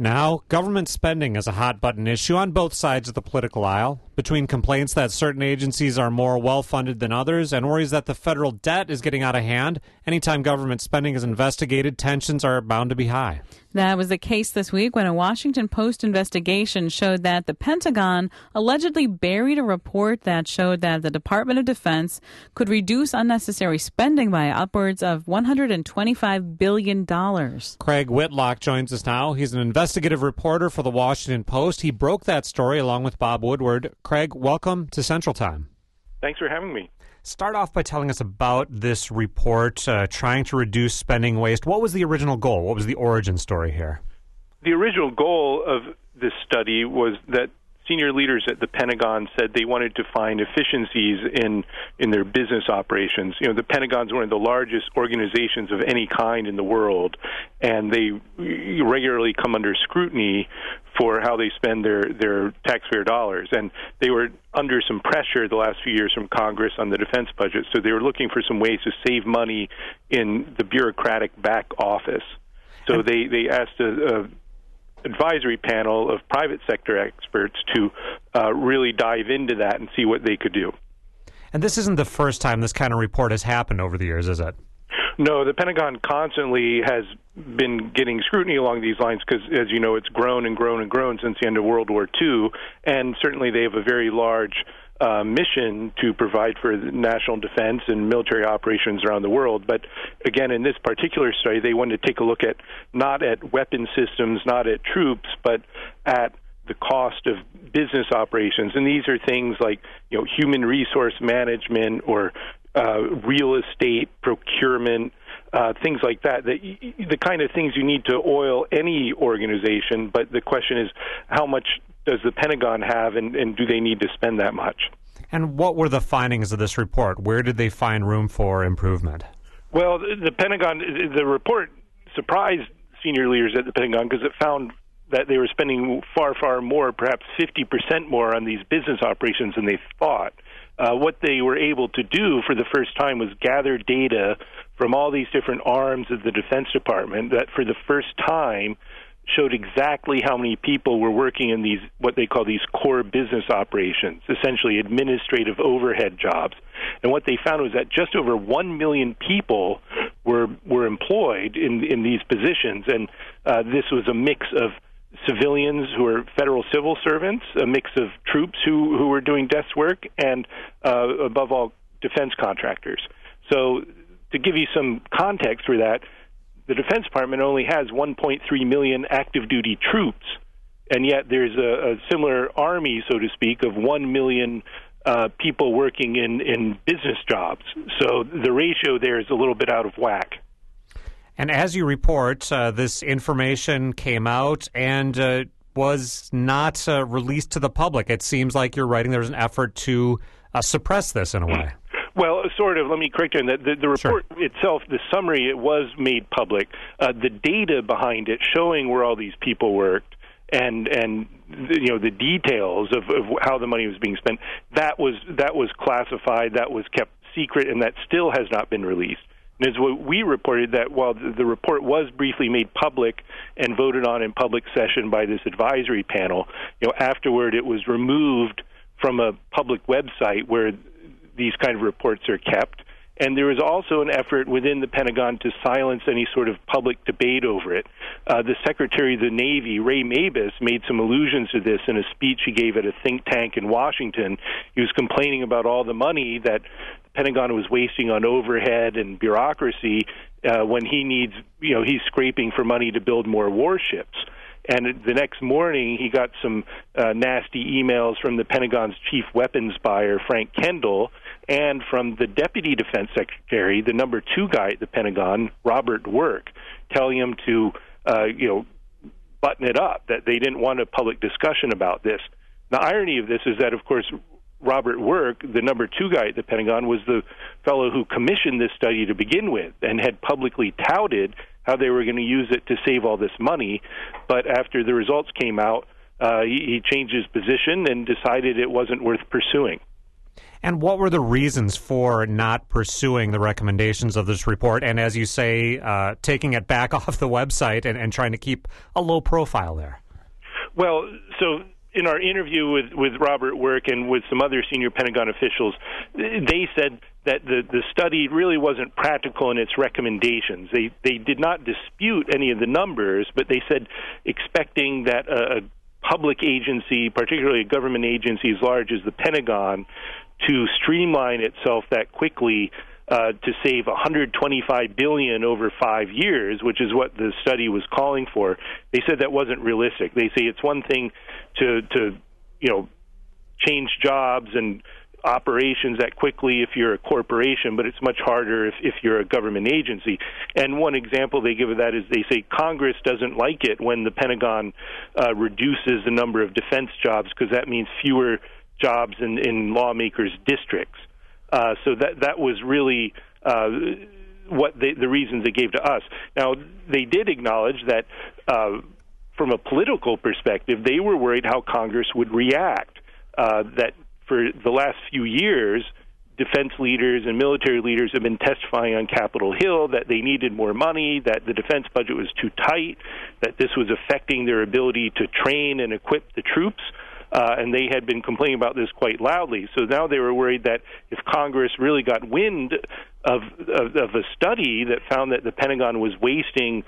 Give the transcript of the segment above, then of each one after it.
Now, government spending is a hot-button issue on both sides of the political aisle, between complaints that certain agencies are more well-funded than others and worries that the federal debt is getting out of hand. Anytime government spending is investigated, tensions are bound to be high. That was the case this week when a Washington Post investigation showed that the Pentagon allegedly buried a report that showed that the Department of Defense could reduce unnecessary spending by upwards of $125 billion. Craig Whitlock joins us now. He's an investigative reporter for the Washington Post. He broke that story along with Bob Woodward. Craig, welcome to Central Time. Thanks for having me. Start off by telling us about this report, trying to reduce spending waste. What was the original goal? What was the origin story here? The original goal of this study was that senior leaders at the Pentagon said they wanted to find efficiencies in their business operations. You know, the Pentagon's one of the largest organizations of any kind in the world, and they regularly come under scrutiny for how they spend their taxpayer dollars. And they were under some pressure the last few years from Congress on the defense budget, so they were looking for some ways to save money in the bureaucratic back office. So they asked a advisory panel of private sector experts to really dive into that and see what they could do. And this isn't the first time this kind of report has happened over the years, is it? No, the Pentagon constantly has been getting scrutiny along these lines because, as you know, it's grown and grown and grown since the end of World War II, and certainly they have a very large mission to provide for national defense and military operations around the world. But again, in this particular study, they wanted to take a look at not at weapon systems, not at troops, but at the cost of business operations. And these are things like, you know, human resource management or real estate procurement, things like that, the kind of things you need to oil any organization. But the question is, how much does the Pentagon have, and do they need to spend that much? And what were the findings of this report? Where did they find room for improvement? Well, the Pentagon, the report surprised senior leaders at the Pentagon because it found that they were spending far, far more, perhaps 50% more on these business operations than they thought. What they were able to do for the first time was gather data from all these different arms of the Defense Department that for the first time showed exactly how many people were working in these, what they call these core business operations, essentially administrative overhead jobs. And what they found was that just over 1 million people were employed in these positions. And this was a mix of civilians who are federal civil servants, a mix of troops who were doing desk work, and above all, defense contractors. So to give you some context for that, the Defense Department only has 1.3 million active duty troops, and yet there's a similar army, so to speak, of 1 million people working in business jobs. So the ratio there is a little bit out of whack. And as you report, this information came out and was not released to the public. It seems like you're writing there's an effort to suppress this in a way. Well, sort of. Let me correct you on that. The report itself, the summary, it was made public. The data behind it, showing where all these people worked, and you know, the details of how the money was being spent, that was classified, that was kept secret, and that still has not been released. And as what we reported, that while the report was briefly made public and voted on in public session by this advisory panel, you know, afterward it was removed from a public website where these kind of reports are kept. And there was also an effort within the Pentagon to silence any sort of public debate over it. The Secretary of the Navy, Ray Mabus, made some allusions to this in a speech he gave at a think tank in Washington. He was complaining about all the money that the Pentagon was wasting on overhead and bureaucracy when he needs, you know, he's scraping for money to build more warships. And the next morning, he got some nasty emails from the Pentagon's chief weapons buyer, Frank Kendall, and from the Deputy Defense Secretary, the number 2 guy at the Pentagon, Robert Work, telling him to, button it up, that they didn't want a public discussion about this. The irony of this is that, of course, Robert Work, the number 2 guy at the Pentagon, was the fellow who commissioned this study to begin with and had publicly touted how they were going to use it to save all this money. But after the results came out, he changed his position and decided it wasn't worth pursuing. And what were the reasons for not pursuing the recommendations of this report and, as you say, taking it back off the website and trying to keep a low profile there? Well, so in our interview with Robert Work and with some other senior Pentagon officials, they said that the study really wasn't practical in its recommendations. They did not dispute any of the numbers, but they said expecting that a public agency, particularly a government agency as large as the Pentagon, to streamline itself that quickly to save $125 billion over 5 years, which is what the study was calling for. They said that wasn't realistic. They say it's one thing to change jobs and operations that quickly if you're a corporation, but it's much harder if you're a government agency. And one example they give of that is they say Congress doesn't like it when the Pentagon reduces the number of defense jobs because that means fewer jobs in lawmakers' districts. So that was really what the reasons they gave to us. Now, they did acknowledge that from a political perspective, they were worried how Congress would react, that for the last few years, defense leaders and military leaders have been testifying on Capitol Hill that they needed more money, that the defense budget was too tight, that this was affecting their ability to train and equip the troops. And they had been complaining about this quite loudly. So now they were worried that if Congress really got wind of a study that found that the Pentagon was wasting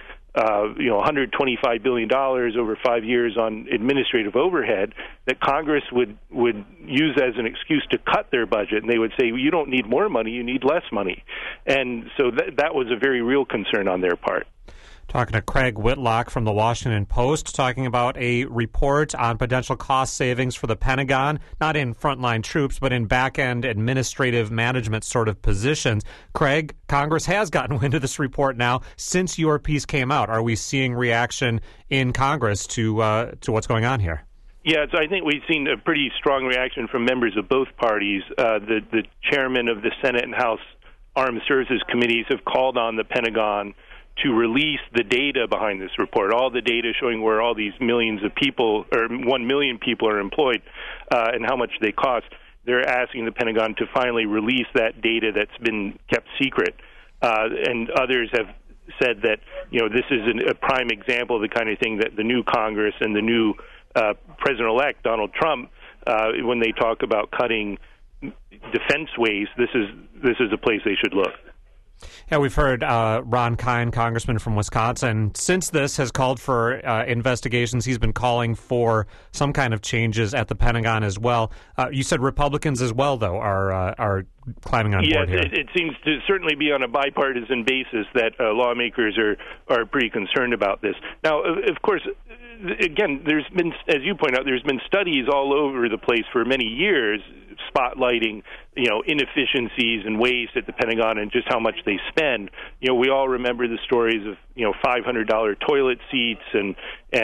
$125 billion over 5 years on administrative overhead, that Congress would use as an excuse to cut their budget. And they would say, well, you don't need more money, you need less money. And so that was a very real concern on their part. Talking to Craig Whitlock from the Washington Post, talking about a report on potential cost savings for the Pentagon, not in frontline troops, but in back-end administrative management sort of positions. Craig, Congress has gotten wind of this report now since your piece came out. Are we seeing reaction in Congress to what's going on here? Yeah, so I think we've seen a pretty strong reaction from members of both parties. The chairman of the Senate and House Armed Services Committees have called on the Pentagon to release the data behind this report, all the data showing where all these millions of people, or 1 million people are employed, and how much they cost. They're asking the Pentagon to finally release that data that's been kept secret. And others have said that, this is a prime example of the kind of thing that the new Congress and the new President-elect, Donald Trump, when they talk about cutting defense waste, this is a place they should look. Yeah, we've heard Ron Kine, congressman from Wisconsin, since this has called for investigations. He's been calling for some kind of changes at the Pentagon as well. You said Republicans as well, though, are climbing on board here. Yes, it seems to certainly be on a bipartisan basis that lawmakers are pretty concerned about this. Now, of course, again, there's been, as you point out, there's been studies all over the place for many years spotlighting, inefficiencies and waste at the Pentagon and just how much they spend. We all remember the stories of, $500 toilet seats and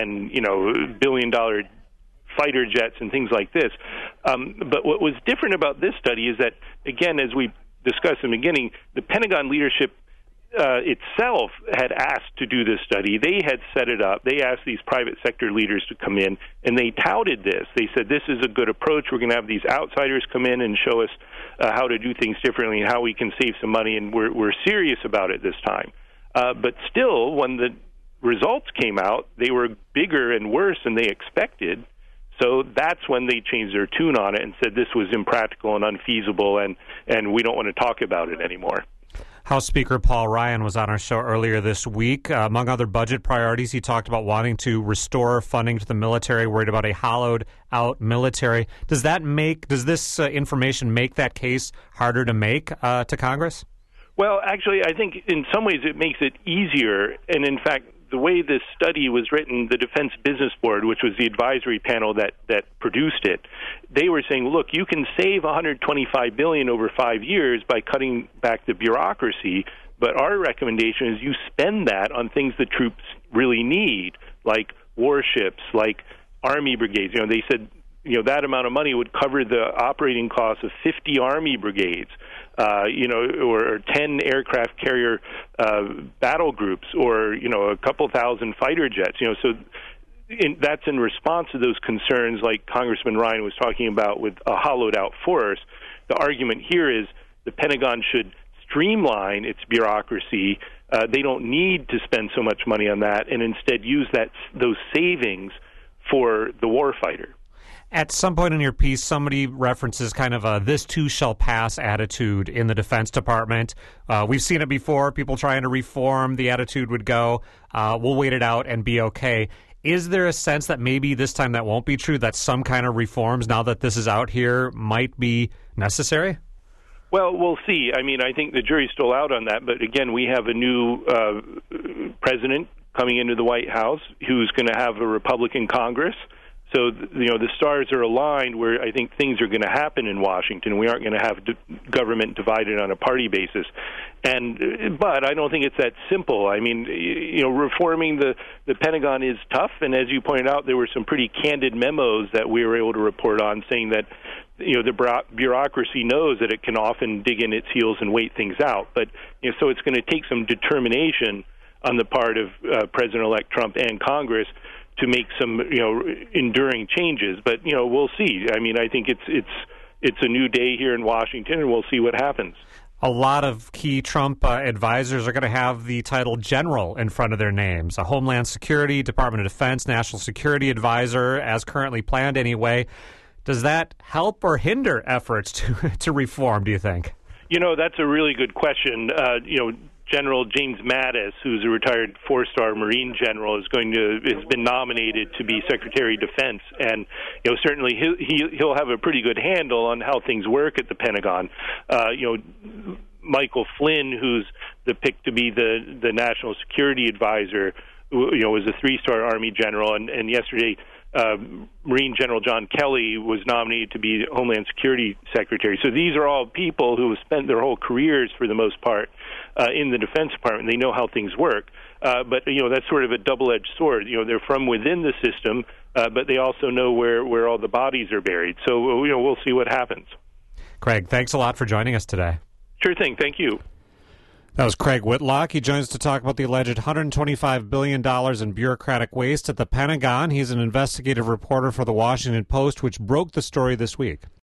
$1 billion fighter jets and things like this. But what was different about this study is that, again, as we discussed in the beginning, the Pentagon leadership itself had asked to do this study. They had set it up. They asked these private sector leaders to come in, and they touted this. They said, this is a good approach. We're going to have these outsiders come in and show us how to do things differently and how we can save some money, and we're serious about it this time. But still, when the results came out, they were bigger and worse than they expected. So that's when they changed their tune on it and said this was impractical and unfeasible, and we don't want to talk about it anymore. House Speaker Paul Ryan was on our show earlier this week. Among other budget priorities, he talked about wanting to restore funding to the military, worried about a hollowed-out military. Does this information make that case harder to make to Congress? Well, actually, I think in some ways it makes it easier. And in fact, the way this study was written, the Defense Business Board, which was the advisory panel that produced it, they were saying, look, you can save $125 billion over 5 years by cutting back the bureaucracy, but our recommendation is you spend that on things the troops really need, like warships, like Army brigades. They said, that amount of money would cover the operating costs of 50 Army brigades, or 10 aircraft carrier battle groups, or, a couple thousand fighter jets. So that's in response to those concerns like Congressman Ryan was talking about with a hollowed-out force. the argument here is the Pentagon should streamline its bureaucracy. They don't need to spend so much money on that, and instead use those savings for the warfighter. At some point in your piece, somebody references kind of a "this too shall pass" attitude in the Defense Department. We've seen it before. People trying to reform, the attitude would go, we'll wait it out and be okay. Is there a sense that maybe this time that won't be true, that some kind of reforms, now that this is out here, might be necessary? Well, we'll see. I mean, I think the jury's still out on that. But again, we have a new president coming into the White House who's going to have a Republican Congress. So, the stars are aligned where I think things are going to happen in Washington. We aren't going to have government divided on a party basis. But I don't think it's that simple. I mean, reforming the Pentagon is tough. And as you pointed out, there were some pretty candid memos that we were able to report on saying that, the bureaucracy knows that it can often dig in its heels and wait things out. But, so it's going to take some determination on the part of President-elect Trump and Congress to make some, enduring changes. But, we'll see. I mean, I think it's a new day here in Washington, and we'll see what happens. A lot of key Trump advisors are going to have the title general in front of their names. A Homeland Security, Department of Defense, National Security Advisor, as currently planned anyway. Does that help or hinder efforts to reform, do you think? That's a really good question. General James Mattis, who's a retired four-star Marine general, has been nominated to be Secretary of Defense, and certainly he'll have a pretty good handle on how things work at the Pentagon. Michael Flynn, who's the pick to be the National Security Advisor, was a three-star Army general, and yesterday Marine General John Kelly was nominated to be Homeland Security Secretary. So these are all people who have spent their whole careers, for the most part, in the Defense Department. They know how things work. But, that's sort of a double-edged sword. They're from within the system, but they also know where all the bodies are buried. So, we'll see what happens. Craig, thanks a lot for joining us today. Sure thing. Thank you. That was Craig Whitlock. He joins us to talk about the alleged $125 billion in bureaucratic waste at the Pentagon. He's an investigative reporter for the Washington Post, which broke the story this week.